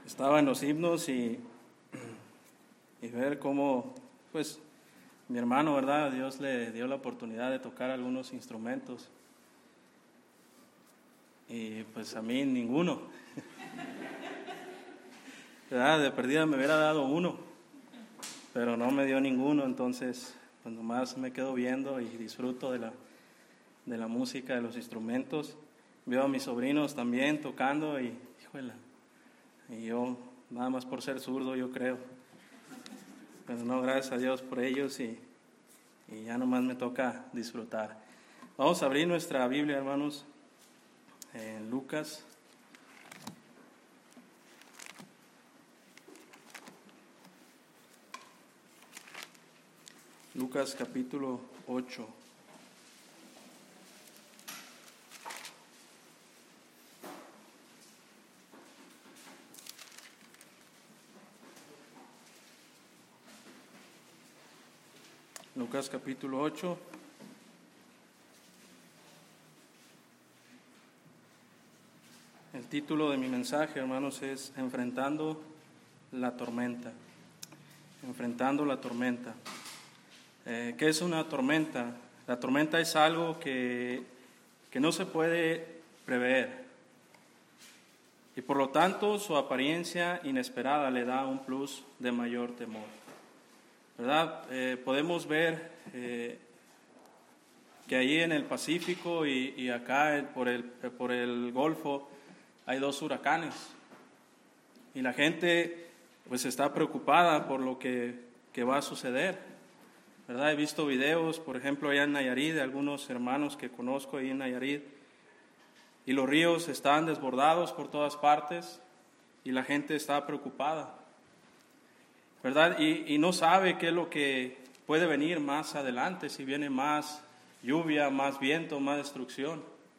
Estaba en los himnos y ver cómo, pues, mi hermano, ¿verdad? Dios le dio la oportunidad de tocar algunos instrumentos y pues a mí ninguno, ¿verdad? De perdida me hubiera dado uno, pero no me dio ninguno, entonces pues nomás me quedo viendo y disfruto de la música, de los instrumentos. Veo a mis sobrinos también tocando y, híjole, y yo, nada más por ser zurdo, yo creo. Pero no, gracias a Dios por ellos y ya nomás me toca disfrutar. Vamos a abrir nuestra Biblia, hermanos, en Lucas. Lucas capítulo 8. Lucas capítulo 8. El título de mi mensaje, hermanos, es Enfrentando la tormenta. Enfrentando la tormenta. ¿Qué es una tormenta? La tormenta es algo que no se puede prever. Y por lo tanto, su apariencia inesperada le da un plus de mayor temor. ¿Verdad? Podemos ver que allí en el Pacífico y acá por el Golfo hay dos huracanes y la gente pues está preocupada por lo que va a suceder, ¿verdad? He visto videos, por ejemplo, allá en Nayarit, de algunos hermanos que conozco ahí en Nayarit, y los ríos están desbordados por todas partes y la gente está preocupada, ¿verdad? Y no sabe qué es lo que puede venir más adelante, si viene más lluvia, más viento, más destrucción.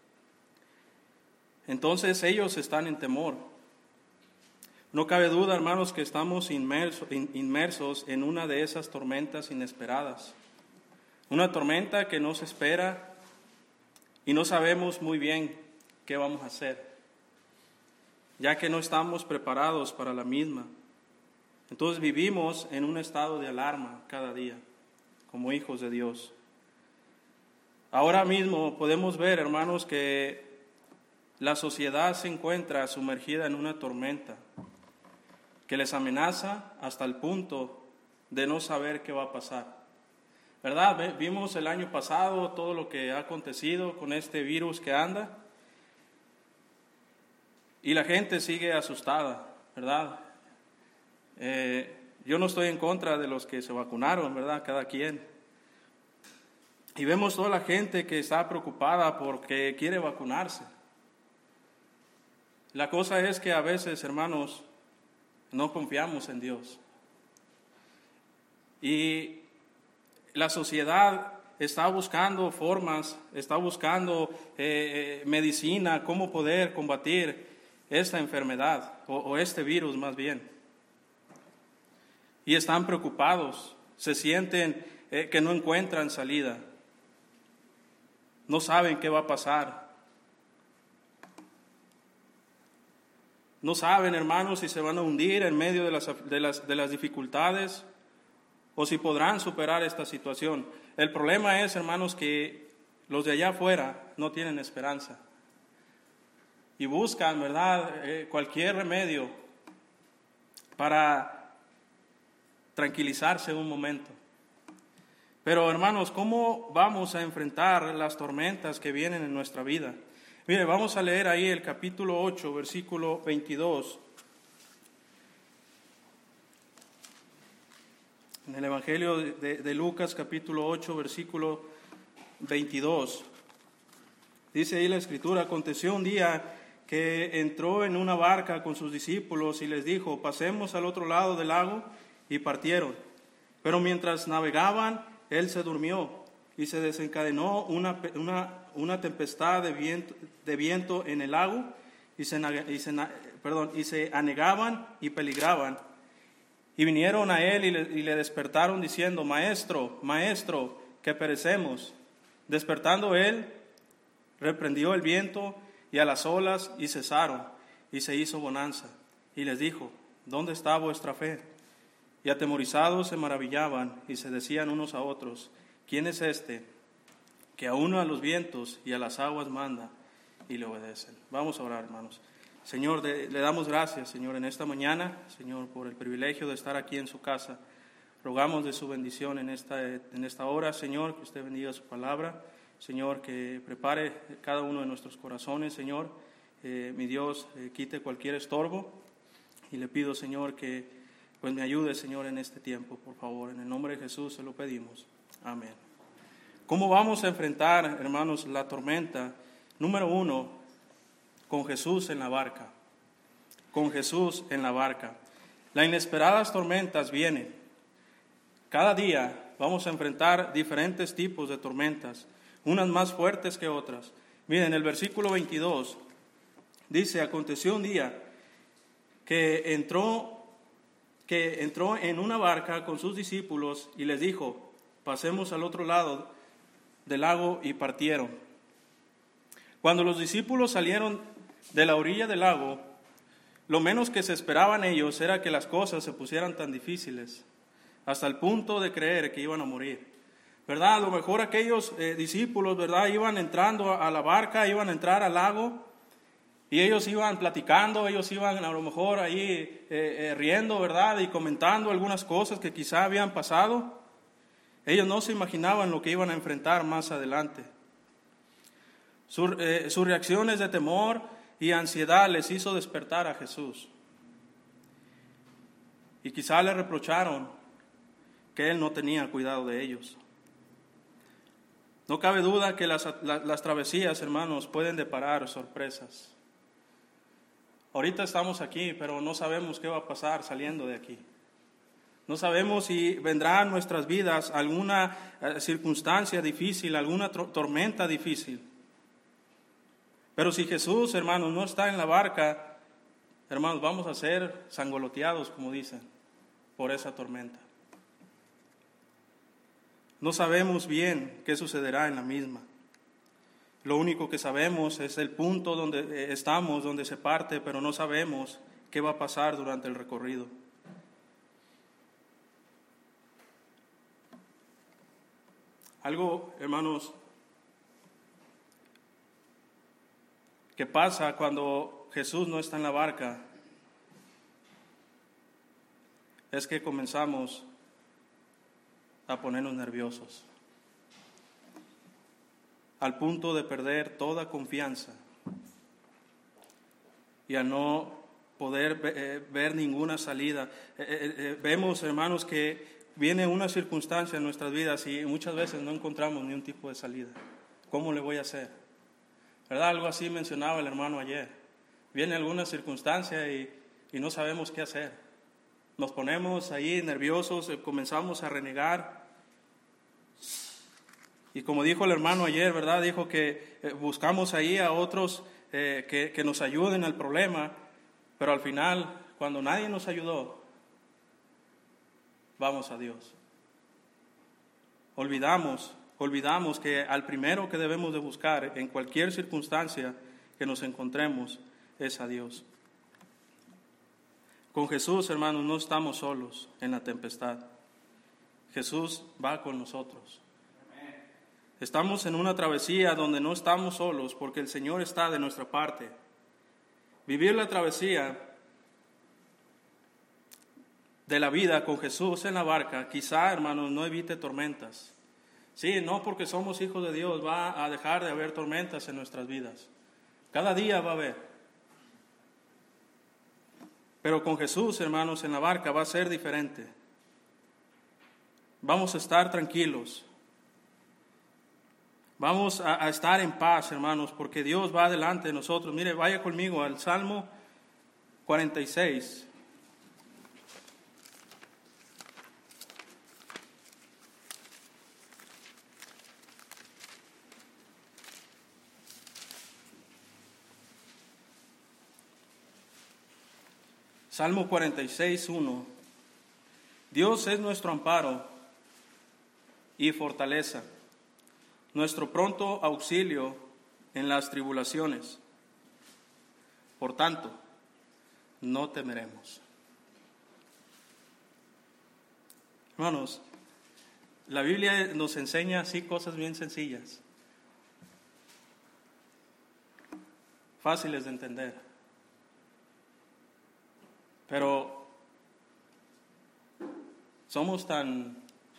Entonces ellos están en temor. No cabe duda, hermanos, que estamos inmersos en una de esas tormentas inesperadas. Una tormenta que no se espera y no sabemos muy bien qué vamos a hacer, ya que no estamos preparados para la misma. Entonces vivimos en un estado de alarma cada día, como hijos de Dios. Ahora mismo podemos ver, hermanos, que la sociedad se encuentra sumergida en una tormenta que les amenaza hasta el punto de no saber qué va a pasar. ¿Verdad? Vimos el año pasado todo lo que ha acontecido con este virus que anda y la gente sigue asustada, ¿verdad? Yo no estoy en contra de los que se vacunaron, ¿verdad? Cada quien. Y vemos toda la gente que está preocupada porque quiere vacunarse. La cosa es que a veces, hermanos, no confiamos en Dios. Y la sociedad está buscando formas, está buscando medicina, cómo poder combatir esta enfermedad o este virus más bien. Y están preocupados, se sienten que no encuentran salida, no saben qué va a pasar. No saben, hermanos, si se van a hundir en medio de las dificultades o si podrán superar esta situación. El problema es, hermanos, que los de allá afuera no tienen esperanza y buscan, ¿verdad?, cualquier remedio para tranquilizarse un momento. Pero, hermanos, ¿cómo vamos a enfrentar las tormentas que vienen en nuestra vida? Mire, vamos a leer ahí el capítulo 8, versículo 22. En el Evangelio de Lucas, capítulo 8, versículo 22. Dice ahí la Escritura: aconteció un día que entró en una barca con sus discípulos y les dijo: pasemos al otro lado del lago, y partieron. Pero mientras navegaban, él se durmió y se desencadenó una tempestad de viento en el lago y se anegaban y peligraban. Y vinieron a él y le despertaron diciendo: Maestro, Maestro, que perecemos. Despertando él, reprendió el viento y a las olas y cesaron, y se hizo bonanza. y les dijo: ¿dónde está vuestra fe? Y atemorizados se maravillaban y se decían unos a otros: ¿quién es este que aún a los vientos y a las aguas manda y le obedecen? Vamos a orar, hermanos. Señor, le damos gracias, Señor, en esta mañana, Señor, por el privilegio de estar aquí en su casa. Rogamos de su bendición en esta hora, Señor, que usted bendiga su palabra. Señor, que prepare cada uno de nuestros corazones, Señor. Mi Dios, quite cualquier estorbo. Y le pido, Señor, que pues me ayude, Señor, en este tiempo, por favor. En el nombre de Jesús se lo pedimos. Amén. ¿Cómo vamos a enfrentar, hermanos, la tormenta? Número 1, con Jesús en la barca. Con Jesús en la barca. Las inesperadas tormentas vienen. Cada día vamos a enfrentar diferentes tipos de tormentas, unas más fuertes que otras. Miren, el versículo 22 dice: aconteció un día que entró en una barca con sus discípulos y les dijo: pasemos al otro lado del lago, y partieron. Cuando los discípulos salieron de la orilla del lago, lo menos que se esperaban ellos era que las cosas se pusieran tan difíciles, hasta el punto de creer que iban a morir. ¿Verdad? A lo mejor aquellos discípulos, ¿verdad?, iban entrando a la barca, iban a entrar al lago, y ellos iban platicando, ellos iban a lo mejor ahí riendo, ¿verdad?, y comentando algunas cosas que quizá habían pasado. Ellos no se imaginaban lo que iban a enfrentar más adelante. Sus reacciones de temor y ansiedad les hizo despertar a Jesús. Y quizá le reprocharon que Él no tenía cuidado de ellos. No cabe duda que las travesías, hermanos, pueden deparar sorpresas. Ahorita estamos aquí, pero no sabemos qué va a pasar saliendo de aquí. No sabemos si vendrá a nuestras vidas alguna circunstancia difícil, alguna tormenta difícil. Pero si Jesús, hermanos, no está en la barca, hermanos, vamos a ser sangoloteados, como dicen, por esa tormenta. No sabemos bien qué sucederá en la misma. Lo único que sabemos es el punto donde estamos, donde se parte, pero no sabemos qué va a pasar durante el recorrido. Algo, hermanos, que pasa cuando Jesús no está en la barca es que comenzamos a ponernos nerviosos, al punto de perder toda confianza y a no poder ver ninguna salida. Vemos, hermanos, que viene una circunstancia en nuestras vidas y muchas veces no encontramos ni un tipo de salida. ¿Cómo le voy a hacer? ¿Verdad? Algo así mencionaba el hermano ayer. Viene alguna circunstancia y no sabemos qué hacer. Nos ponemos ahí nerviosos, comenzamos a renegar. Y como dijo el hermano ayer, ¿verdad? Dijo que buscamos ahí a otros que nos ayuden al problema, pero al final, cuando nadie nos ayudó, vamos a Dios. Olvidamos que al primero que debemos de buscar en cualquier circunstancia que nos encontremos es a Dios. Con Jesús, hermanos, no estamos solos en la tempestad. Jesús va con nosotros. Estamos en una travesía donde no estamos solos porque el Señor está de nuestra parte. Vivir la travesía de la vida con Jesús en la barca, quizá, hermanos, no evite tormentas. Sí, no porque somos hijos de Dios va a dejar de haber tormentas en nuestras vidas. Cada día va a haber. Pero con Jesús, hermanos, en la barca va a ser diferente. Vamos a estar tranquilos. Vamos a estar en paz, hermanos, porque Dios va delante de nosotros. Mire, vaya conmigo al Salmo 46. Salmo 46, 1. Dios es nuestro amparo y fortaleza, nuestro pronto auxilio en las tribulaciones. Por tanto, no temeremos. Hermanos, la Biblia nos enseña así cosas bien sencillas, fáciles de entender. Pero somos tan,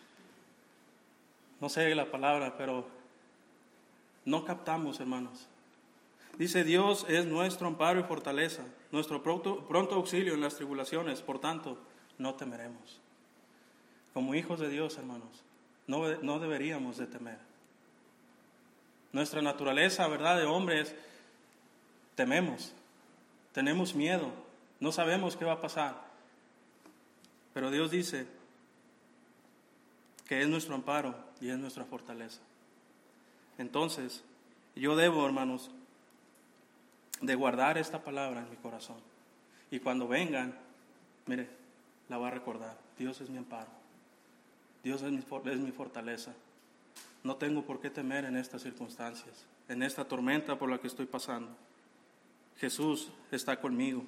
no sé la palabra, pero no captamos, hermanos. Dice, Dios es nuestro amparo y fortaleza, nuestro pronto auxilio en las tribulaciones, por tanto, no temeremos. Como hijos de Dios, hermanos, no deberíamos de temer. Nuestra naturaleza, verdad, de hombres, tememos, tenemos miedo, no sabemos qué va a pasar. Pero Dios dice que es nuestro amparo y es nuestra fortaleza. Entonces, yo debo, hermanos, de guardar esta palabra en mi corazón. Y cuando vengan, mire, la va a recordar. Dios es mi amparo. Dios es mi fortaleza. No tengo por qué temer en estas circunstancias, en esta tormenta por la que estoy pasando. Jesús está conmigo.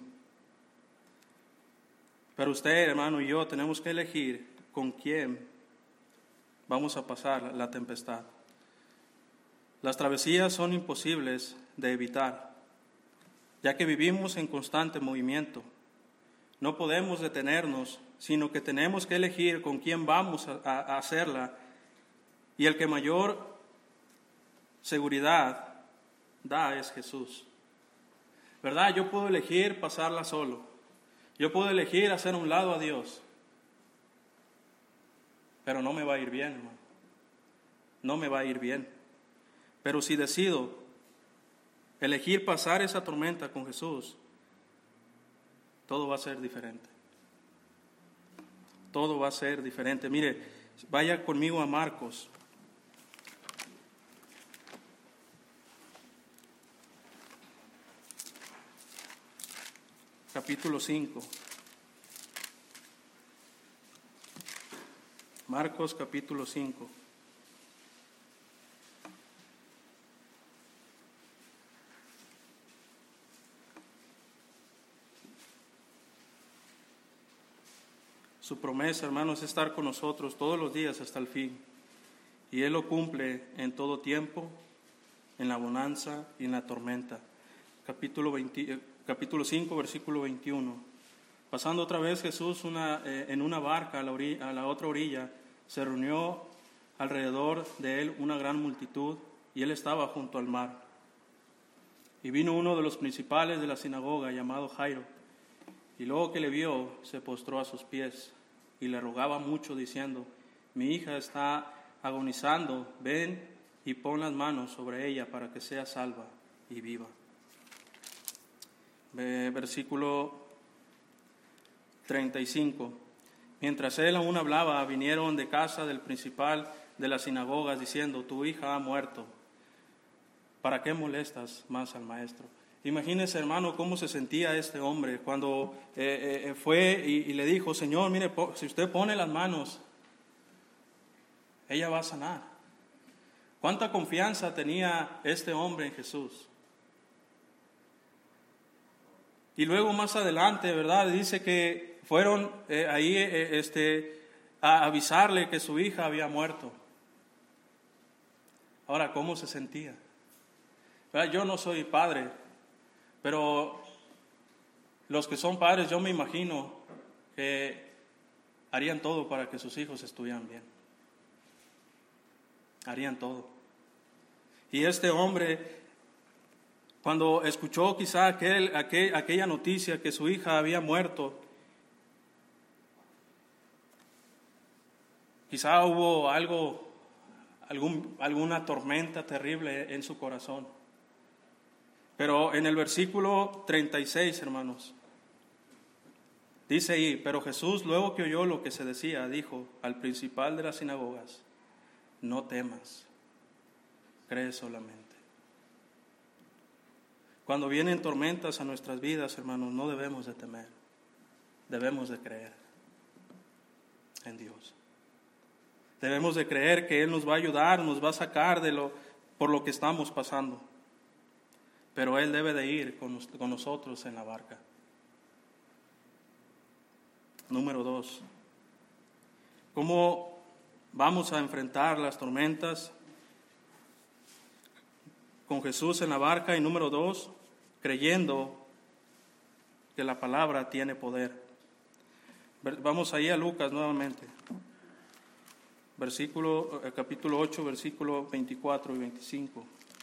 Pero usted, hermano, y yo tenemos que elegir con quién vamos a pasar la tempestad. Las travesías son imposibles de evitar, ya que vivimos en constante movimiento. No podemos detenernos, sino que tenemos que elegir con quién vamos a hacerla, y el que mayor seguridad da es Jesús. ¿Verdad? Yo puedo elegir pasarla solo. Yo puedo elegir hacer a un lado a Dios. Pero no me va a ir bien, hermano. No me va a ir bien. Pero si decido elegir pasar esa tormenta con Jesús, todo va a ser diferente. Todo va a ser diferente. Mire, vaya conmigo a Marcos. Capítulo 5. Marcos capítulo 5. Su promesa, hermanos, es estar con nosotros todos los días hasta el fin. Y Él lo cumple en todo tiempo, en la bonanza y en la tormenta. Capítulo 5, versículo 21. Pasando otra vez Jesús en una barca a la otra orilla, se reunió alrededor de Él una gran multitud, y Él estaba junto al mar. Y vino uno de los principales de la sinagoga, llamado Jairo, y luego que le vio, se postró a sus pies, y le rogaba mucho, diciendo, mi hija está agonizando, ven y pon las manos sobre ella para que sea salva y viva. Versículo 35. Mientras él aún hablaba, vinieron de casa del principal de las sinagogas, diciendo, tu hija ha muerto, ¿para qué molestas más al maestro? Imagínese, hermano, cómo se sentía este hombre cuando fue y le dijo, Señor, mire, si usted pone las manos, ella va a sanar. ¿Cuánta confianza tenía este hombre en Jesús? Y luego más adelante, ¿verdad? Dice que fueron ahí a avisarle que su hija había muerto. Ahora, ¿cómo se sentía? ¿Verdad? Yo no soy padre, pero los que son padres, yo me imagino que harían todo para que sus hijos estuvieran bien. Harían todo. Y este hombre, cuando escuchó quizá aquella noticia que su hija había muerto, quizá hubo alguna tormenta terrible en su corazón. Pero en el versículo 36, hermanos, dice ahí, pero Jesús, luego que oyó lo que se decía, dijo al principal de las sinagogas, no temas, cree solamente. Cuando vienen tormentas a nuestras vidas, hermanos, no debemos de temer, debemos de creer en Dios. Debemos de creer que Él nos va a ayudar, nos va a sacar por lo que estamos pasando. Pero Él debe de ir con nosotros en la barca. Número 2, ¿cómo vamos a enfrentar las tormentas? Con Jesús en la barca. Y número 2, creyendo que la palabra tiene poder. Vamos ahí a Lucas nuevamente. Capítulo 8, versículo 24 y 25.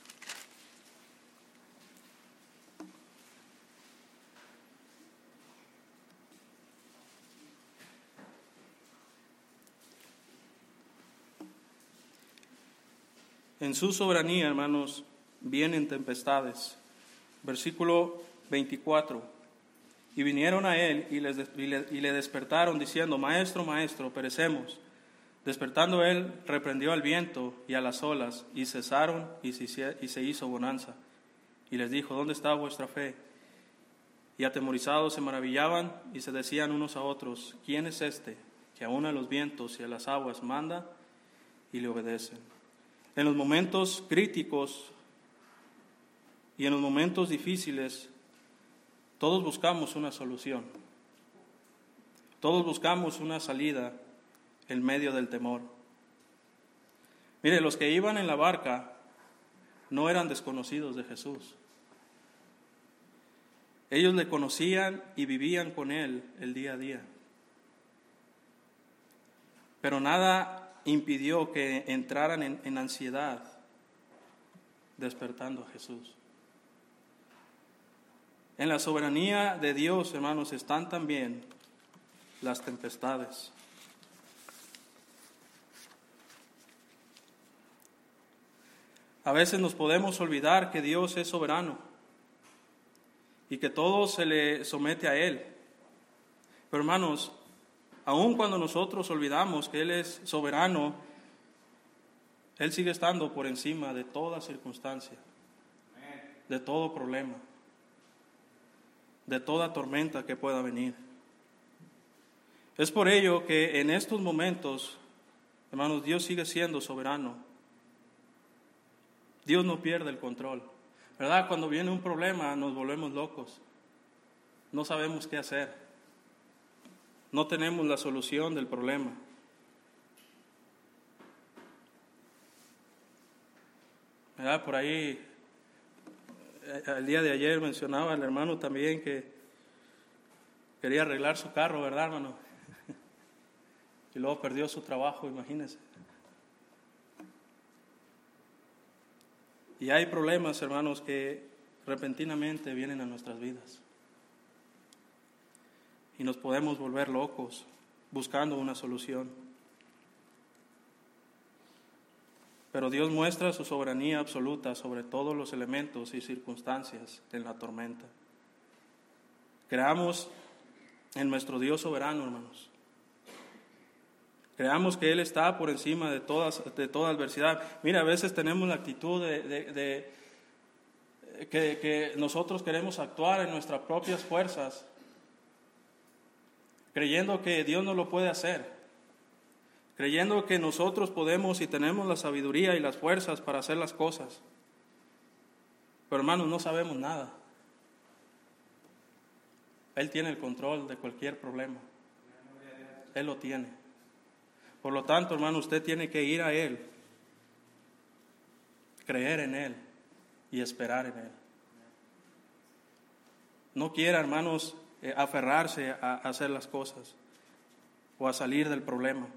En su soberanía, hermanos, vienen tempestades. Versículo 24. Y vinieron a él y le despertaron diciendo: Maestro, maestro, perecemos. Despertando él, reprendió al viento y a las olas, y cesaron, y se hizo bonanza. Y les dijo: ¿Dónde está vuestra fe? Y atemorizados se maravillaban y se decían unos a otros: ¿Quién es este que aún a los vientos y a las aguas manda y le obedecen? En los momentos críticos y en los momentos difíciles, todos buscamos una solución. Todos buscamos una salida en medio del temor. Mire, los que iban en la barca no eran desconocidos de Jesús. Ellos le conocían y vivían con él el día a día. Pero nada impidió que entraran en ansiedad despertando a Jesús. En la soberanía de Dios, hermanos, están también las tempestades. A veces nos podemos olvidar que Dios es soberano y que todo se le somete a Él. Pero hermanos, aun cuando nosotros olvidamos que Él es soberano, Él sigue estando por encima de toda circunstancia, de todo problema, de toda tormenta que pueda venir. Es por ello que en estos momentos, hermanos, Dios sigue siendo soberano. Dios no pierde el control, ¿verdad? Cuando viene un problema nos volvemos locos, no sabemos qué hacer, no tenemos la solución del problema. ¿Verdad? Por ahí, el día de ayer mencionaba el hermano también que quería arreglar su carro, ¿verdad, hermano? Y luego perdió su trabajo, imagínense. Y hay problemas, hermanos, que repentinamente vienen a nuestras vidas. Y nos podemos volver locos buscando una solución. Pero Dios muestra su soberanía absoluta sobre todos los elementos y circunstancias en la tormenta. Creamos en nuestro Dios soberano, hermanos. Creamos que Él está por encima de toda adversidad. Mira, a veces tenemos la actitud que nosotros queremos actuar en nuestras propias fuerzas, creyendo que Dios no lo puede hacer, creyendo que nosotros podemos y tenemos la sabiduría y las fuerzas para hacer las cosas. Pero hermanos, no sabemos nada. Él tiene el control de cualquier problema. Él lo tiene. Por lo tanto, hermano, usted tiene que ir a Él, creer en Él y esperar en Él. No quiera, hermanos, aferrarse a hacer las cosas o a salir del problema.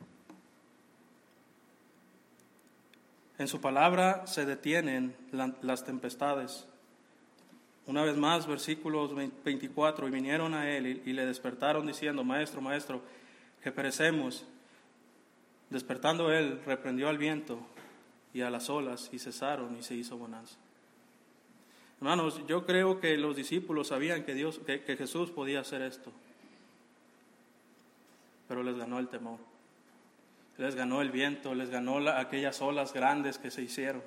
En su palabra se detienen las tempestades. Una vez más, versículos 24, y vinieron a él y le despertaron diciendo: Maestro, maestro, que perecemos. Despertando él, reprendió al viento y a las olas, y cesaron, y se hizo bonanza. Hermanos, yo creo que los discípulos sabían que Jesús podía hacer esto, pero les ganó el temor, les ganó el viento, les ganó aquellas olas grandes que se hicieron.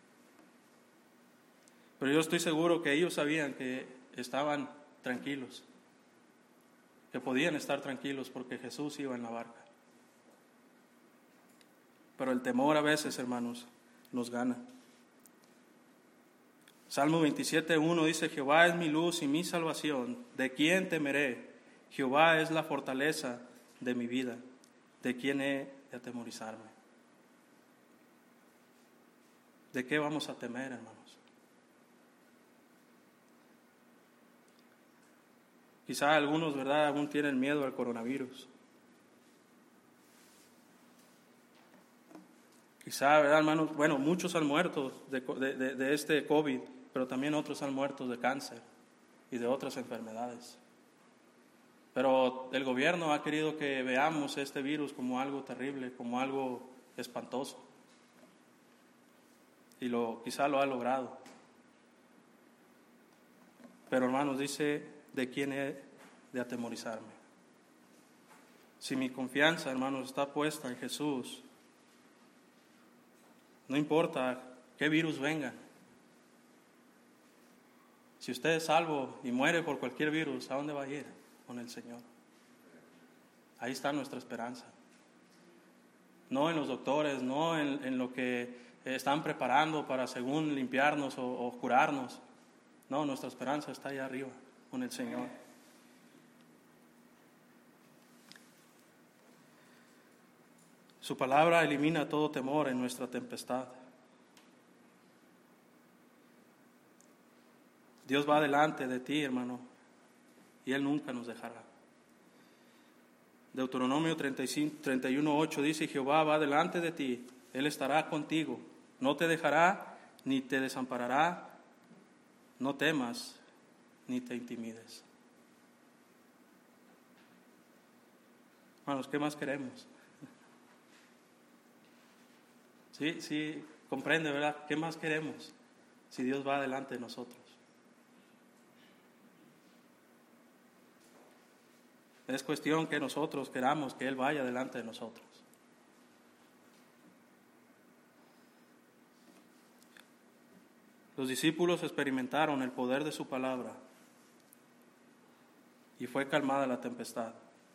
Pero yo estoy seguro que ellos sabían que estaban tranquilos, que podían estar tranquilos porque Jesús iba en la barca. Pero el temor a veces, hermanos, nos gana. Salmo 27:1 dice: Jehová es mi luz y mi salvación, ¿de quién temeré? Jehová es la fortaleza de mi vida. ¿De quién he de atemorizarme? ¿De qué vamos a temer, hermanos? Quizá algunos, ¿verdad?, aún tienen miedo al coronavirus. Quizá, ¿verdad, hermanos? Bueno, muchos han muerto de este COVID, pero también otros han muerto de cáncer y de otras enfermedades. Pero el gobierno ha querido que veamos este virus como algo terrible, como algo espantoso. Y quizá lo ha logrado. Pero, hermanos, dice, ¿de quién he de atemorizarme? Si mi confianza, hermanos, está puesta en Jesús, no importa qué virus venga. Si usted es salvo y muere por cualquier virus, ¿a dónde va a ir? Con el Señor. Ahí está nuestra esperanza. No en los doctores, no en lo que están preparando para según limpiarnos o curarnos. No, nuestra esperanza está allá arriba, con el Señor. Su palabra elimina todo temor en nuestra tempestad. Dios va delante de ti, hermano, y Él nunca nos dejará. Deuteronomio 31:8 dice, Jehová va delante de ti, Él estará contigo, no te dejará ni te desamparará, no temas ni te intimides. Hermanos, ¿qué más queremos? Sí, comprende, ¿verdad? ¿Qué más queremos si Dios va delante de nosotros? Es cuestión que nosotros queramos que Él vaya delante de nosotros. Los discípulos experimentaron el poder de su palabra y fue calmada la tempestad.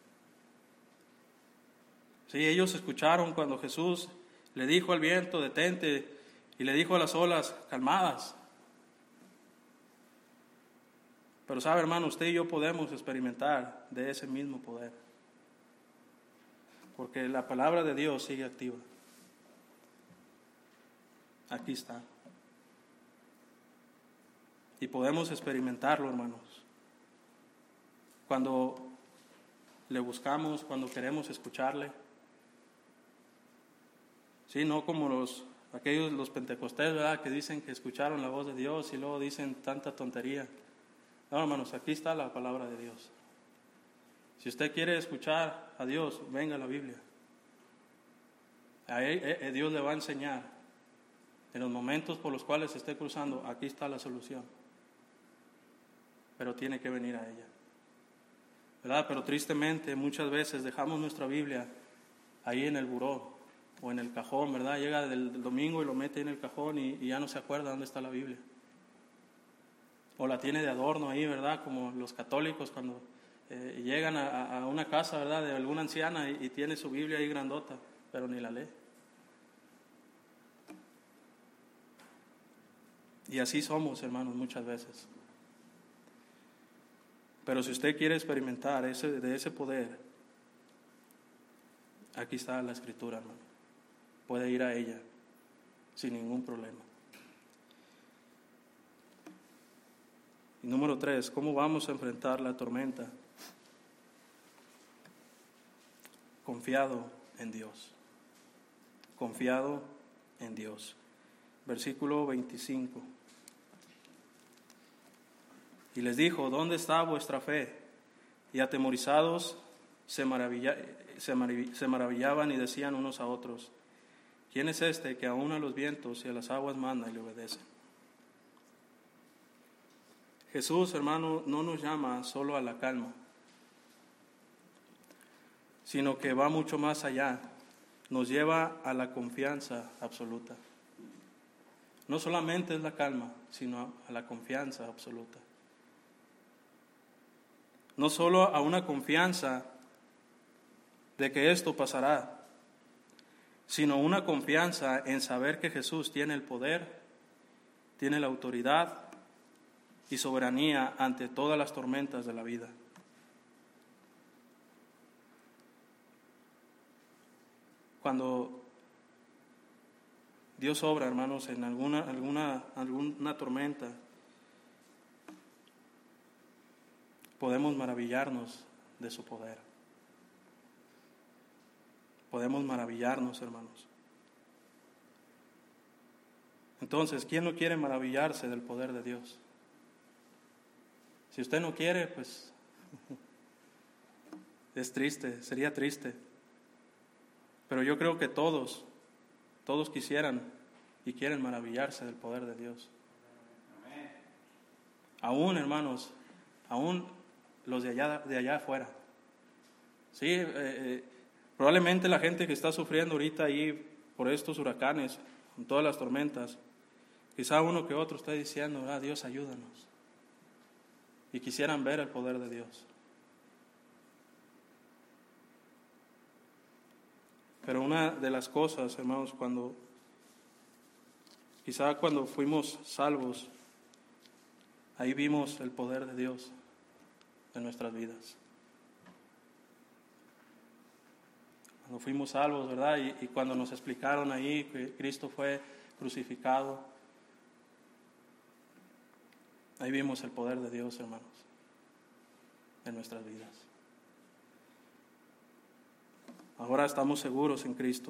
Sí, ellos escucharon cuando Jesús le dijo al viento, detente, y le dijo a las olas, calmadas. Pero sabe, hermano, usted y yo podemos experimentar de ese mismo poder. Porque la palabra de Dios sigue activa. Aquí está. Y podemos experimentarlo, hermanos. Cuando le buscamos, cuando queremos escucharle. Sí, no como los pentecostés, ¿verdad?, que dicen que escucharon la voz de Dios y luego dicen tanta tontería. No, hermanos, aquí está la palabra de Dios. Si usted quiere escuchar a Dios, venga a la Biblia. Ahí Dios le va a enseñar. En los momentos por los cuales se esté cruzando, aquí está la solución. Pero tiene que venir a ella. ¿Verdad? Pero tristemente muchas veces dejamos nuestra Biblia ahí en el buró o en el cajón, ¿verdad? Llega del domingo y lo mete en el cajón y ya no se acuerda dónde está la Biblia. O la tiene de adorno ahí, ¿verdad? Como los católicos cuando llegan a una casa, ¿verdad?, de alguna anciana y tiene su Biblia ahí grandota, pero ni la lee. Y así somos, hermanos, muchas veces. Pero si usted quiere experimentar de ese poder, aquí está la Escritura, hermano. Puede ir a ella sin ningún problema. Y número 3, ¿cómo vamos a enfrentar la tormenta? Confiado en Dios. Confiado en Dios. Versículo 25. Y les dijo, ¿dónde está vuestra fe? Y atemorizados se maravillaban y decían unos a otros, ¿quién es este que aún a los vientos y a las aguas manda y le obedece? Jesús, hermano, no nos llama solo a la calma, sino que va mucho más allá. Nos lleva a la confianza absoluta. No solamente es la calma, sino a la confianza absoluta. No solo a una confianza de que esto pasará, sino una confianza en saber que Jesús tiene el poder, tiene la autoridad y soberanía ante todas las tormentas de la vida. cuando Dios obra, hermanos, en alguna tormenta, podemos maravillarnos de su poder. Podemos maravillarnos, hermanos. Entonces, ¿quién no quiere maravillarse del poder de Dios? Si usted no quiere, pues es triste, sería triste. Pero yo creo que todos quisieran y quieren maravillarse del poder de Dios. Aún, hermanos, aún los de allá afuera. Sí, probablemente la gente que está sufriendo ahorita ahí por estos huracanes, con todas las tormentas, quizá uno que otro está diciendo, Dios, ayúdanos. Y quisieran ver el poder de Dios. Pero una de las cosas, hermanos, quizá cuando fuimos salvos, ahí vimos el poder de Dios en nuestras vidas. Cuando fuimos salvos, ¿verdad? Y cuando nos explicaron ahí que Cristo fue crucificado, ahí vimos el poder de Dios, hermanos, en nuestras vidas. Ahora estamos seguros en Cristo.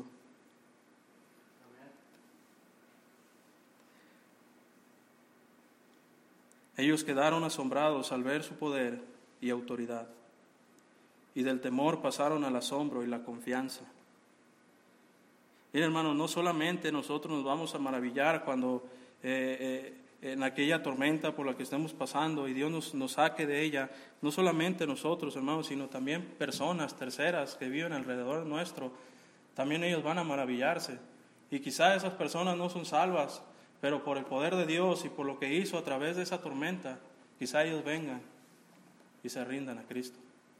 Ellos quedaron asombrados al ver su poder y autoridad, y del temor pasaron al asombro y la confianza. Miren, hermanos, no solamente nosotros nos vamos a maravillar cuando en aquella tormenta por la que estemos pasando y Dios nos saque de ella, no solamente nosotros, hermanos, sino también personas terceras que viven alrededor nuestro, también ellos van a maravillarse. Y quizá esas personas no son salvas, pero por el poder de Dios y por lo que hizo a través de esa tormenta, quizá ellos vengan y se rindan a Cristo.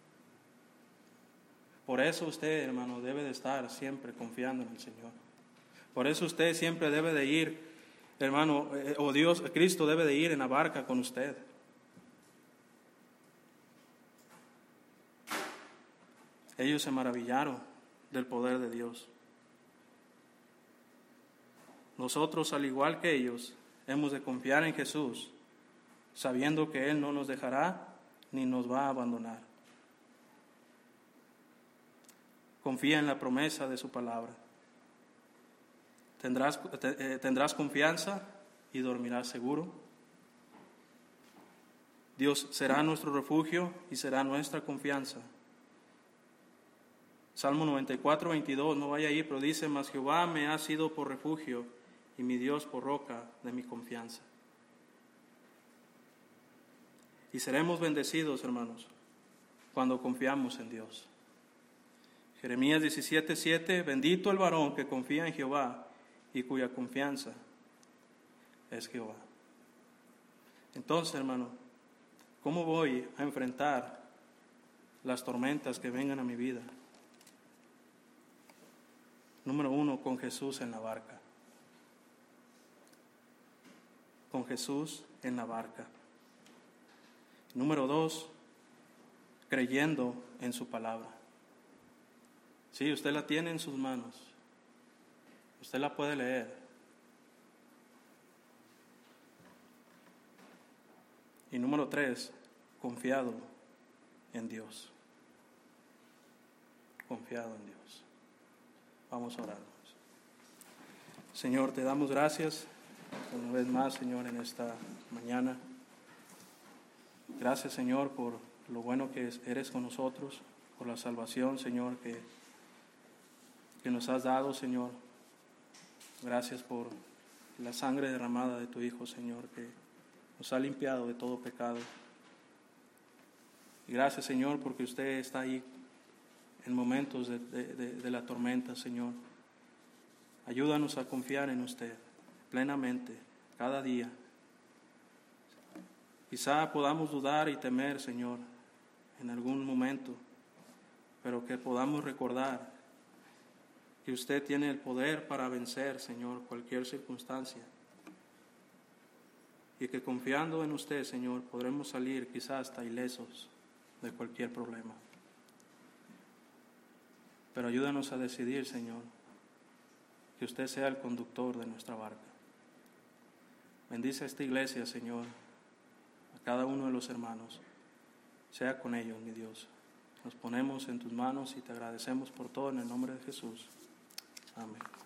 Por eso usted, hermano, debe de estar siempre confiando en el Señor. Por eso usted siempre debe de ir, hermano, Cristo debe de ir en la barca con usted. Ellos se maravillaron del poder de Dios. Nosotros, al igual que ellos, hemos de confiar en Jesús, sabiendo que Él no nos dejará ni nos va a abandonar. Confía en la promesa de su palabra. Tendrás confianza y dormirás seguro. Dios será nuestro refugio y será nuestra confianza. Salmo 94, 22, no vaya ahí, pero dice, mas Jehová me ha sido por refugio y mi Dios por roca de mi confianza. Y seremos bendecidos, hermanos, cuando confiamos en Dios. Jeremías 17, 7, bendito el varón que confía en Jehová y cuya confianza es Jehová. Entonces, hermano, ¿cómo voy a enfrentar las tormentas que vengan a mi vida? Número 1, con Jesús en la barca. Con Jesús en la barca. Número 2, creyendo en su palabra. Sí, usted la tiene en sus manos. Usted la puede leer. Y número 3, confiado en Dios. Confiado en Dios. Vamos a orar. Señor, te damos gracias una vez más, Señor, en esta mañana. Gracias, Señor, por lo bueno que eres con nosotros, por la salvación, Señor, que nos has dado, Señor. Gracias por la sangre derramada de tu Hijo, Señor, que nos ha limpiado de todo pecado. Y gracias, Señor, porque usted está ahí en momentos de la tormenta, Señor. Ayúdanos a confiar en usted plenamente, cada día. Quizá podamos dudar y temer, Señor, en algún momento, pero que podamos recordar que usted tiene el poder para vencer, Señor, cualquier circunstancia. Y que confiando en usted, Señor, podremos salir quizás hasta ilesos de cualquier problema. Pero ayúdanos a decidir, Señor, que usted sea el conductor de nuestra barca. Bendice a esta iglesia, Señor, a cada uno de los hermanos. Sea con ellos, mi Dios. Nos ponemos en tus manos y te agradecemos por todo en el nombre de Jesús. Amén.